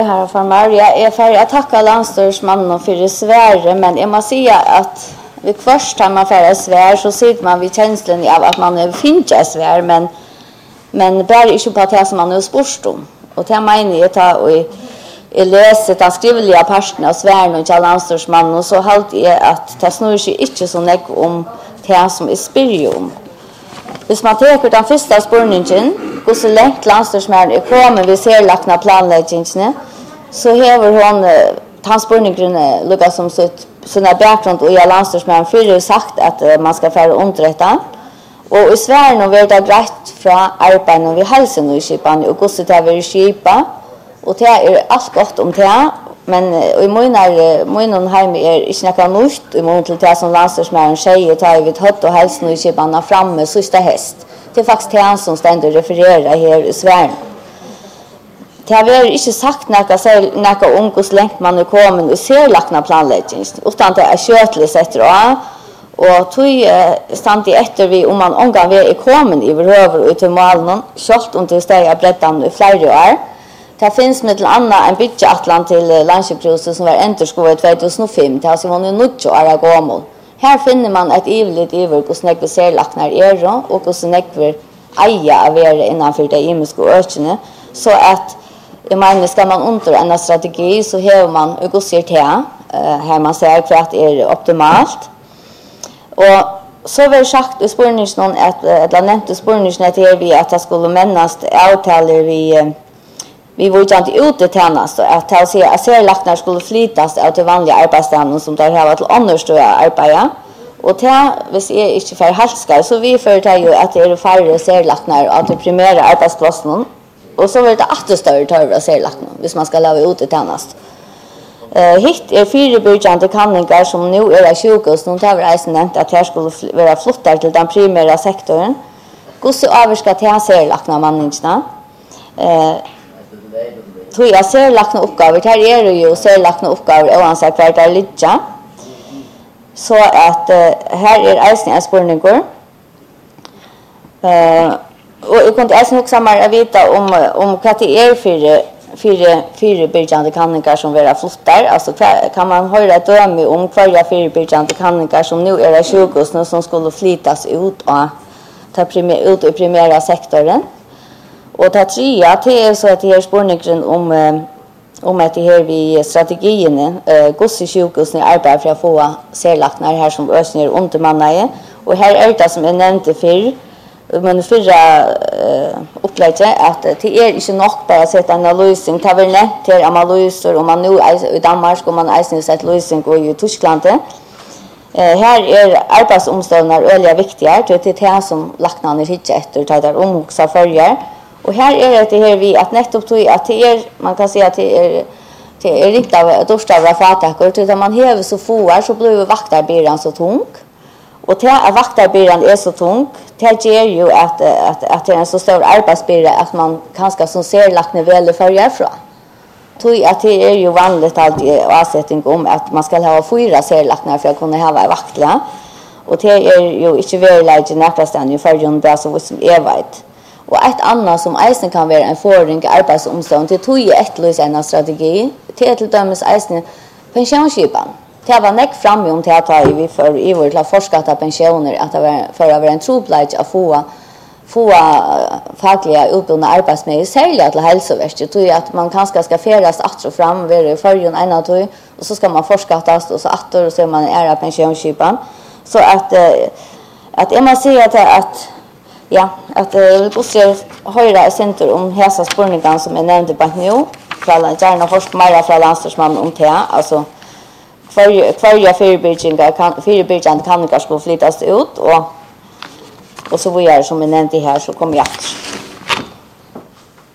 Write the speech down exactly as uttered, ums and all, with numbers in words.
Herre formar, jag är för att tacka landstyrelsemannen för det sväre, men jag måste säga att vid först time man färre svär så sitter man vid känslan av att man finner svär, men men bara inte på det som man är spurst om. Och det menar jag ta och jag läser den skrivliga parten av svären och till landstyrelsemannen, och så halt jag att det snurrar sig inte så mycket om det som är spyr om. Hvis man tar den första spurningen, hur så länge landstyrelsemannen är kommet vid serlagna planläggningarna, så hever hon transportningen lukka som sånne bakgrund och jag landstyrelsemannen för sagt att man ska färre underrätta. Och i Sverige var det greit fra arbeidet vid helsen og skipan, og hvordan det var skipa. Og det er alt godt om det, men i munnen hjemme er ikke noe nytt i munnen til det som landstyrelsemannen sier, tar vi høtt og helsen og skipan framme siste hest. Det er faktisk det som stendig refererer her i Sverige. Det har vært ikke sagt noe, noe om hvordan lengt man er kommet og ser lagna planlegging, utan det er kjøtlig setter av. Og tog eh, stand i etter vi om man omgang vi er kommet i behøver ut til malen, selv om det steg av bredden i flere år. Det finnes med til annet en bytteatland til Landskjøpshuset som var enterskoet i två tusen fem, det er altså man er nødt til å være gammel. Her finner man et ivelig iver hvordan jeg ser lakner er, og hvordan jeg vil eie av være innenfor de imiske økene. Så at, jeg mener, skal man under en strategi, så hever man hvordan sier det her man ser hva er optimalt. Og så var det sagt i spørningen at, eller nevnte spørningen at her vi at det skulle mennes avtaler vi, vi var ikke ute tjenest, at det si at serlagnar skulle flytas av til vanlige arbeidsstedene som der har til understøye arbeidet. Og til, hvis jeg ikke får halskar, så vi føler jo at det er færre serlagnar av til primære arbeidsplassen, og så var det atter større tørre serlagnar, hvis man skal lave ute tjenest. Uh, hitt er fire byrjande kanningar som nu er av sjukhus, noen har vært nevnt at her skulle være flottet til den primære sektoren. Hvordan avvarska til serlagna manningene? Uh, tror jeg serlagna oppgaver, her er det jo serlagna oppgaver uansett hver der ligger. Så at uh, her er eisen en spørninger. Uh, og jeg kunne eisen også mer vite om, om hva det er for fyra fyra byrjande kanningar som vera flottar, alltså kan man höra ett döme om kvarja fyra byrjande kanningar som nu är sjukhus nu som skulle flyttas ut och ta primär ut i primära sektorn. Och ta trea det är så att det är spårningen om om att det här vi strategierna eh gosse sjukhus när arbetar för att få serlagnar här som ösner undermannade, och här är det som jag nämnde för men förra uh, upplägget att det är inte nog bara att sätta en lösning. Det var nätt till analyser om man nu i Danmark och man har sett lösning i Tyskland. Uh, här är arbetsomståndar öliga viktiga. Det är det som lacknarna hittar efter det där omhuxa följer. Och här är det här vi att nettopp tog att det är, man kan säga att det är det är riktigt av dorstavra fatakor. Utan man häver så foar så blir vaktarbyrån så tung. Och det att vaktarbyrån är så tung, det ger ju att, att, att det är en så stor arbetsbyrå att man kanske som ser lagt ner väl följer från. Tror att det är ju vanligt alltid avsättning om att man ska ha fyra serlagnar för att kunna ha vaktla. Och det är ju inte väldigt nästan ju för det så som är vet. Och ett annat som eisen kan vara en förändring arbetsomstånd, det tog ju ett lös en strategi till till dömes eisen pensionsskipan. Det var näck fram om det att vi för i vår till forskata pensioner att det var för över en troplats att få få fackliga utbildna arbetsmedel särskilt till hälsoväst. Jag att man kanske ska färdas att och fram vid förrjun en av två och så ska man forskatas och så åter och så man är pensionsskipan. Så att att jag måste säga att att ja, att vi måste höra center om hälsa spårningen som jag nämnde på nu. För att gärna forska mer från landstyrelsemannen om det, alltså Kvarja kvarja fyrbyrjande kan fyrbyrjande kanningar skulle flyttas ut och och så vidare som jag nämnde här så kommer jag